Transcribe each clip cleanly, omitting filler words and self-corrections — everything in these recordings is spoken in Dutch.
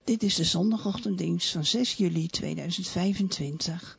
Dit is de zondagochtenddienst van 6 juli 2025.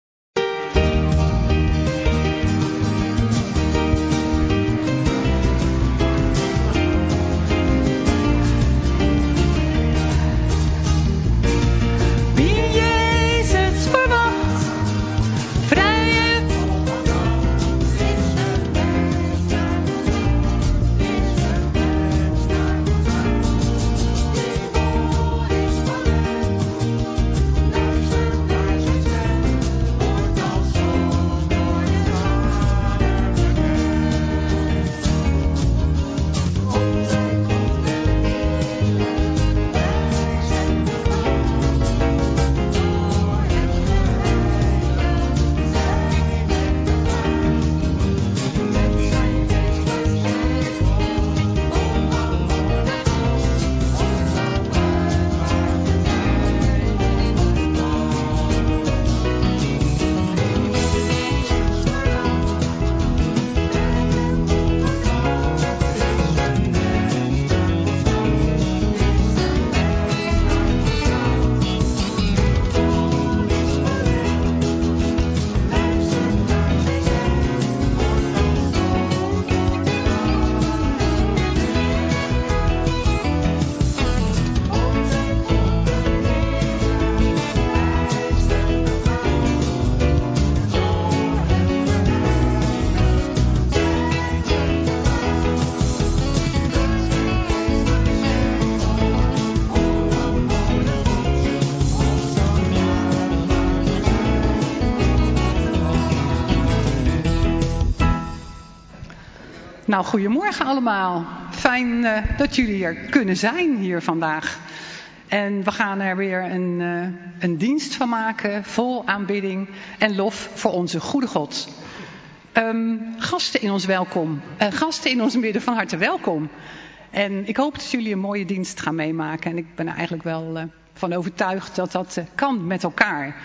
Nou, goedemorgen allemaal. Fijn dat jullie er kunnen zijn hier vandaag. En we gaan er weer een dienst van maken, vol aanbidding en lof voor onze goede God. Gasten in ons midden, van harte welkom. En ik hoop dat jullie een mooie dienst gaan meemaken. En ik ben er eigenlijk wel van overtuigd dat dat kan met elkaar.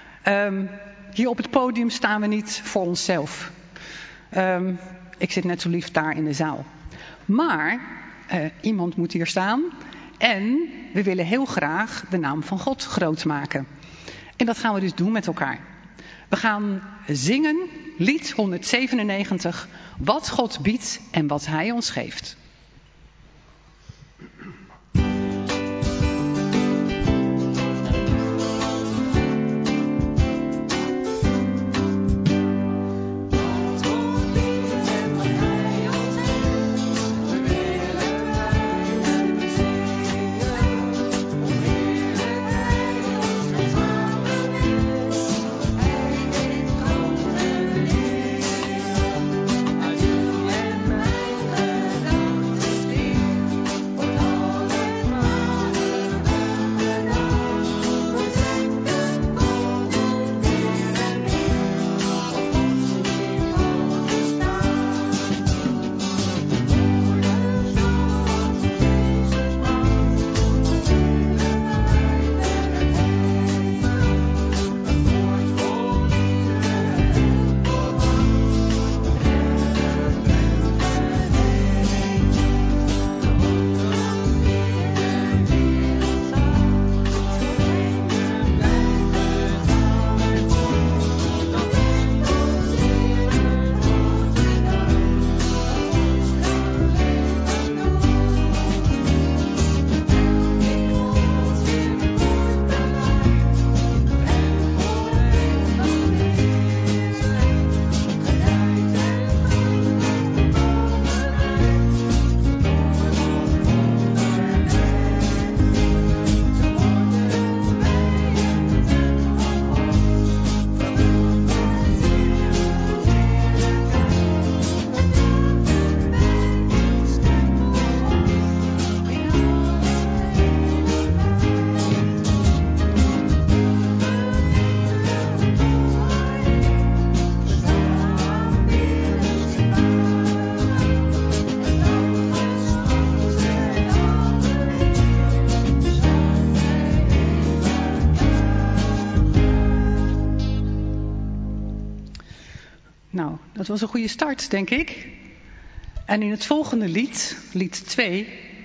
Hier op het podium staan we niet voor onszelf. Ik zit net zo lief daar in de zaal. Maar iemand moet hier staan. En we willen heel graag de naam van God groot maken. En dat gaan we dus doen met elkaar. We gaan zingen, lied 197. Wat God biedt en wat Hij ons geeft. Nou, dat was een goede start, denk ik. En in het volgende lied, lied 2,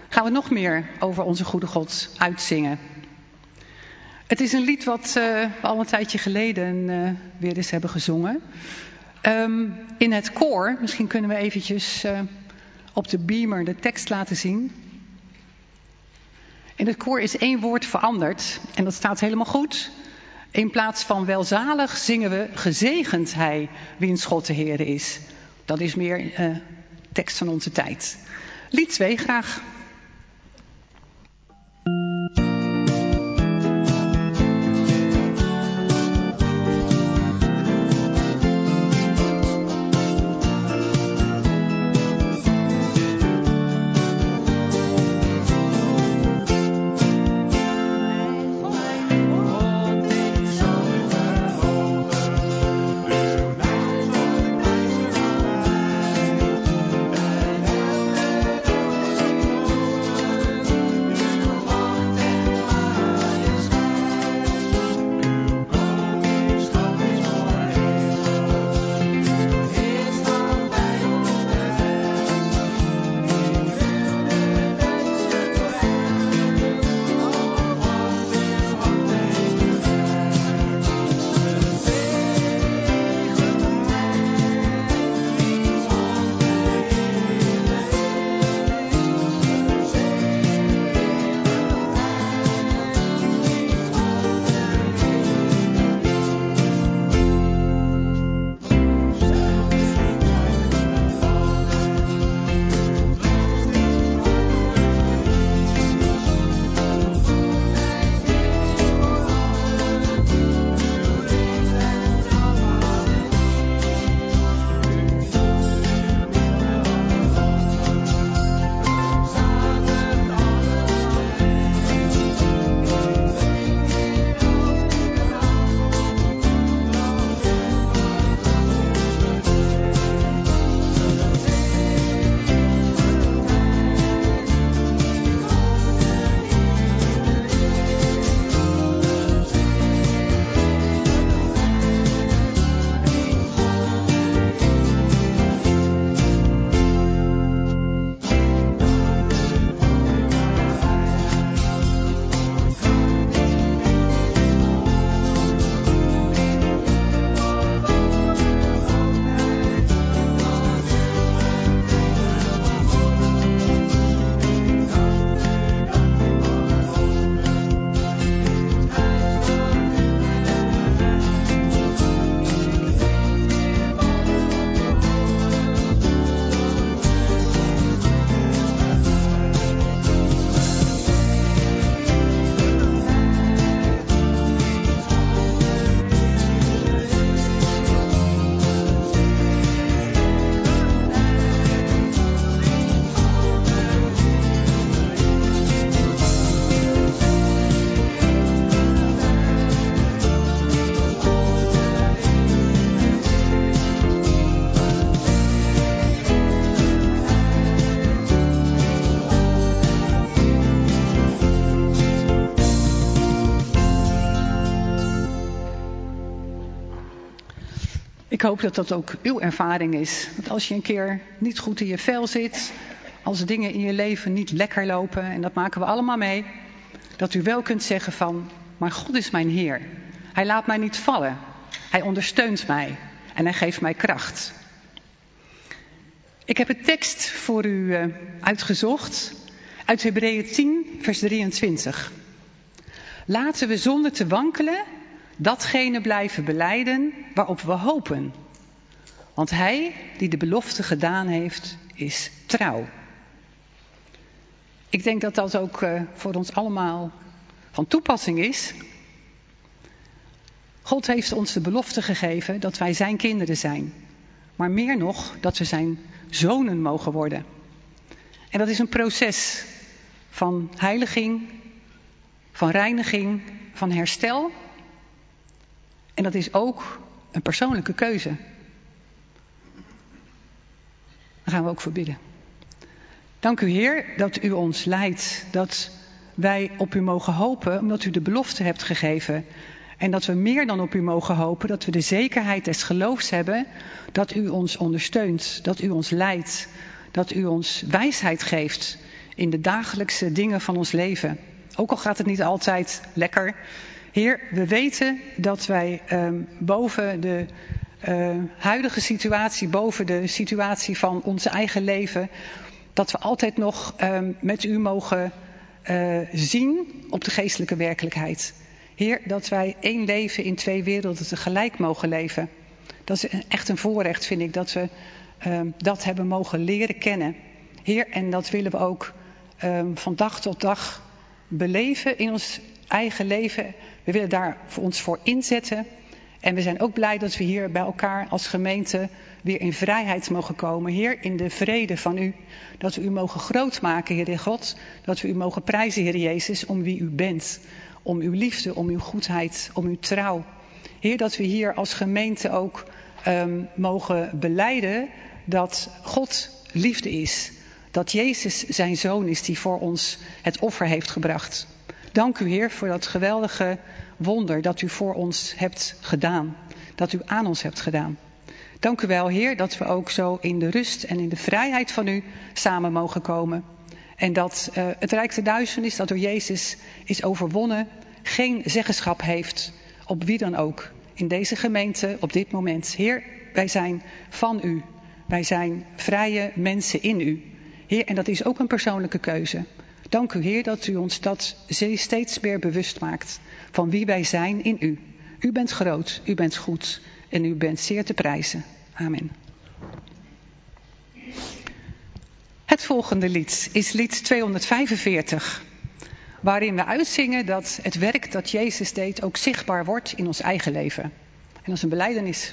gaan we nog meer over onze goede God uitzingen. Het is een lied wat we al een tijdje geleden weer eens hebben gezongen. In het koor, misschien kunnen we eventjes op de beamer de tekst laten zien. In het koor is 1 woord veranderd en dat staat helemaal goed. In plaats van welzalig zingen we gezegend hij wiens God de Heer is. Dat is meer tekst van onze tijd. Lied 2 graag. Ik hoop dat dat ook uw ervaring is. Dat als je een keer niet goed in je vel zit, als dingen in je leven niet lekker lopen, en dat maken we allemaal mee, dat u wel kunt zeggen van, maar God is mijn Heer. Hij laat mij niet vallen. Hij ondersteunt mij en hij geeft mij kracht. Ik heb een tekst voor u uitgezocht uit Hebreeën 10, vers 23. Laten we zonder te wankelen datgene blijven belijden waarop we hopen. Want hij die de belofte gedaan heeft, is trouw. Ik denk dat dat ook voor ons allemaal van toepassing is. God heeft ons de belofte gegeven dat wij zijn kinderen zijn. Maar meer nog, dat we zijn zonen mogen worden. En dat is een proces van heiliging, van reiniging, van herstel. En dat is ook een persoonlijke keuze. Daar gaan we ook voor bidden. Dank u Heer dat u ons leidt, dat wij op u mogen hopen, omdat u de belofte hebt gegeven. En dat we meer dan op u mogen hopen, dat we de zekerheid des geloofs hebben, dat u ons ondersteunt, dat u ons leidt, dat u ons wijsheid geeft in de dagelijkse dingen van ons leven. Ook al gaat het niet altijd lekker. Heer, we weten dat wij boven de huidige situatie, boven de situatie van ons eigen leven, dat we altijd nog met u mogen zien op de geestelijke werkelijkheid. Heer, dat wij één leven in twee werelden tegelijk mogen leven. Dat is echt een voorrecht, vind ik, dat we dat hebben mogen leren kennen. Heer, en dat willen we ook van dag tot dag beleven in ons eigen leven. We willen daar voor ons voor inzetten. En we zijn ook blij dat we hier bij elkaar als gemeente weer in vrijheid mogen komen. Heer, in de vrede van u. Dat we u mogen grootmaken, Heer God. Dat we u mogen prijzen, Heer Jezus, om wie u bent. Om uw liefde, om uw goedheid, om uw trouw. Heer, dat we hier als gemeente ook mogen belijden dat God liefde is. Dat Jezus zijn zoon is die voor ons het offer heeft gebracht. Dank u, Heer, voor dat geweldige wonder dat u voor ons hebt gedaan. Dat u aan ons hebt gedaan. Dank u wel, Heer, dat we ook zo in de rust en in de vrijheid van u samen mogen komen. En dat het rijk der duisternis dat door Jezus is overwonnen, geen zeggenschap heeft op wie dan ook. In deze gemeente op dit moment. Heer, wij zijn van u. Wij zijn vrije mensen in u. Heer, en dat is ook een persoonlijke keuze. Dank u, Heer, dat u ons dat steeds meer bewust maakt van wie wij zijn in u. U bent groot, u bent goed en u bent zeer te prijzen. Amen. Het volgende lied is lied 245, waarin we uitzingen dat het werk dat Jezus deed ook zichtbaar wordt in ons eigen leven. En dat is een belijdenis.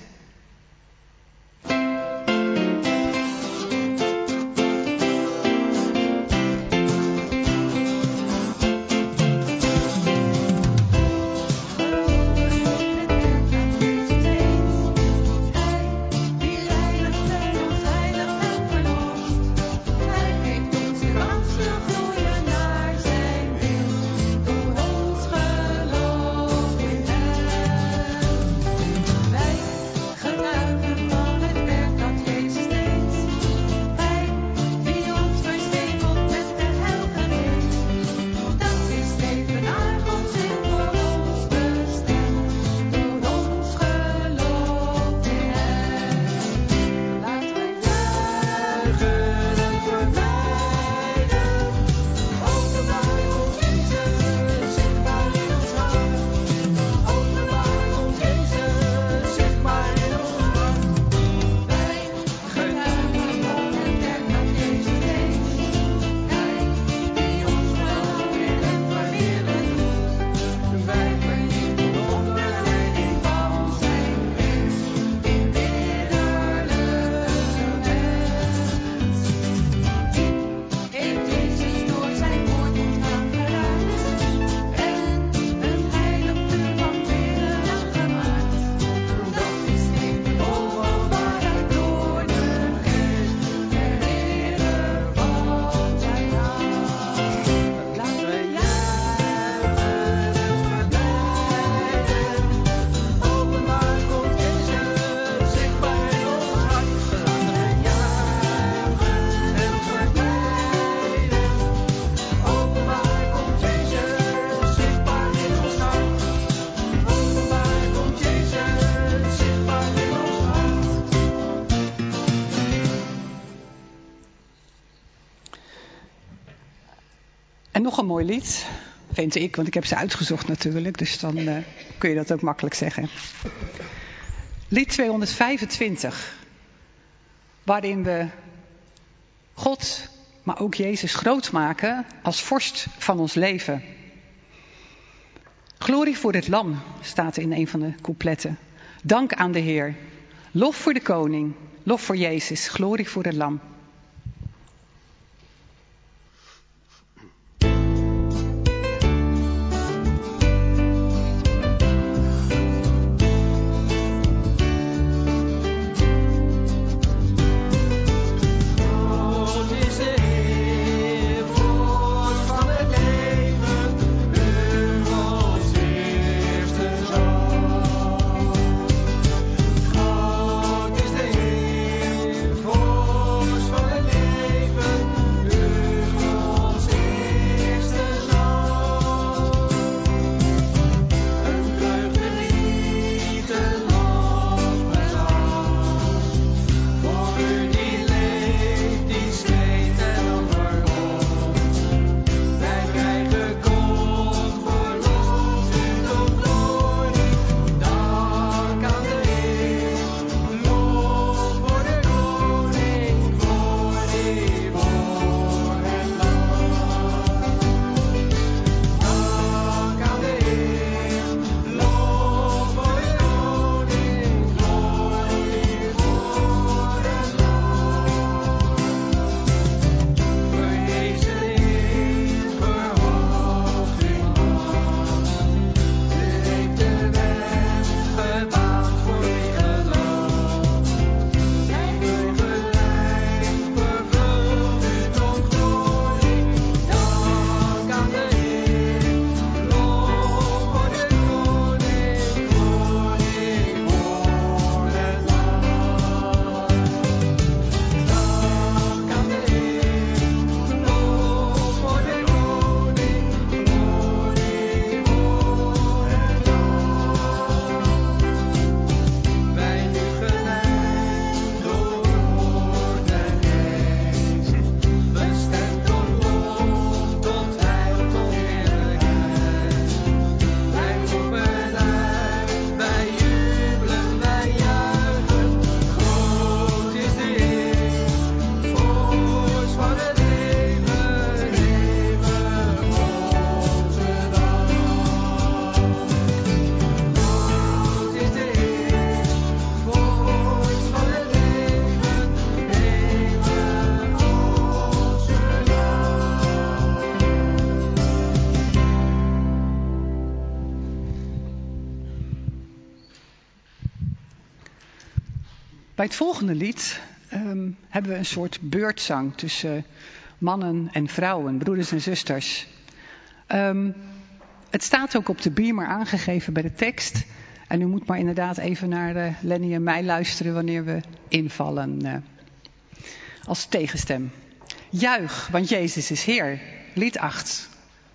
En nog een mooi lied, vind ik, want ik heb ze uitgezocht natuurlijk, dus dan kun je dat ook makkelijk zeggen. Lied 225, waarin we God, maar ook Jezus groot maken als vorst van ons leven. Glorie voor het lam, staat in een van de coupletten. Dank aan de Heer. Lof voor de koning, lof voor Jezus, glorie voor het lam. Voor Bij het volgende lied hebben we een soort beurtzang tussen mannen en vrouwen, broeders en zusters. Het staat ook op de beamer aangegeven bij de tekst. En u moet maar inderdaad even naar Lenny en mij luisteren wanneer we invallen als tegenstem. Juich, want Jezus is Heer. Lied 8.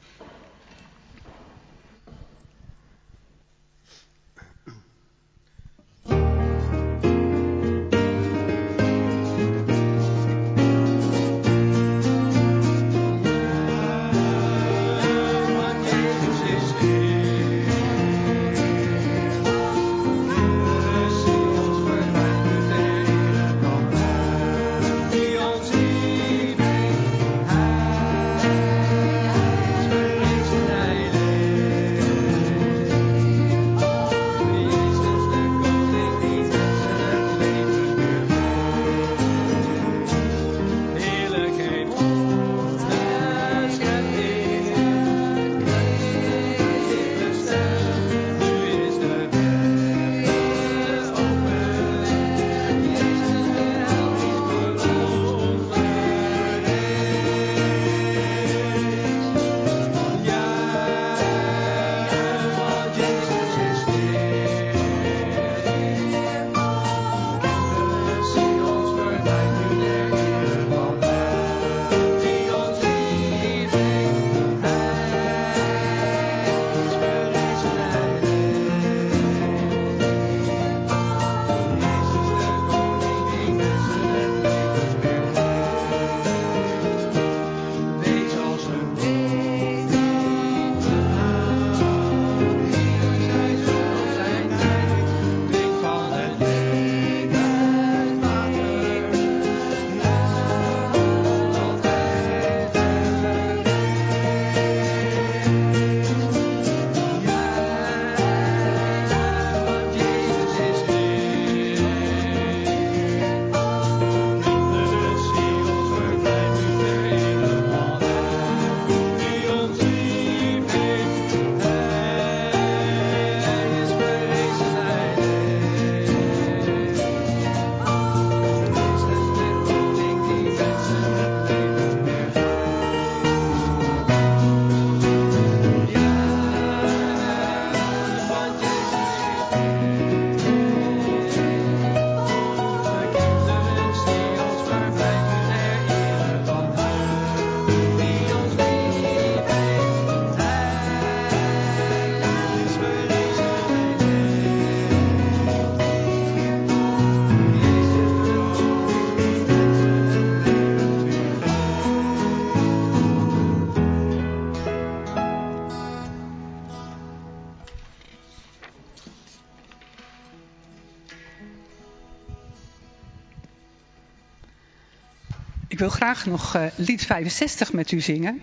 Ik wil graag nog lied 65 met u zingen.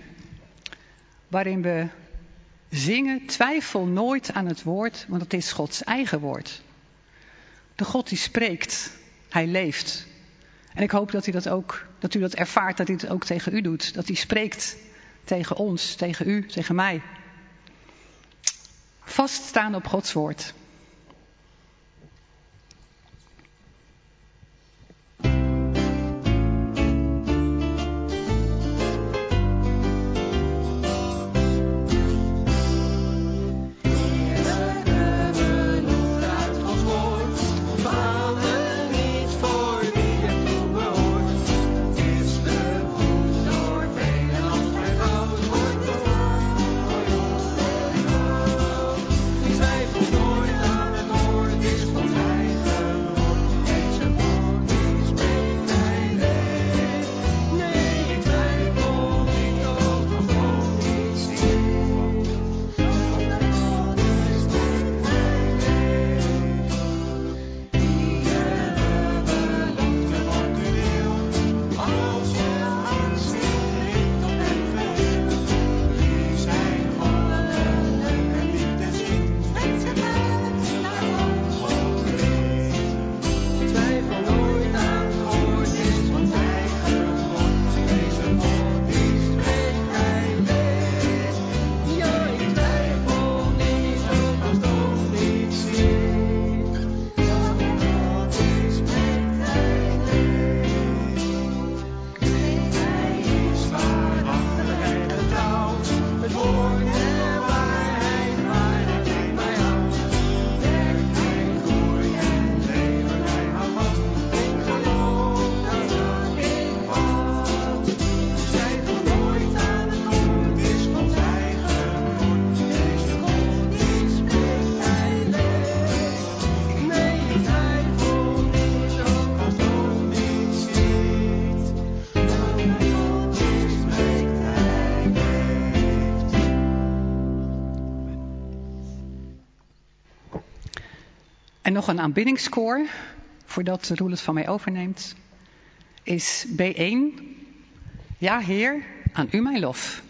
Waarin we zingen, twijfel nooit aan het woord, want het is Gods eigen woord. De God die spreekt, hij leeft. En ik hoop dat u dat ervaart, dat hij het ook tegen u doet. Dat hij spreekt tegen ons, tegen u, tegen mij. Vaststaan op Gods woord. Twijfel nooit En nog een aanbiddingskoor, voordat Roel het van mij overneemt, is B1. Ja, Heer, aan u mijn lof.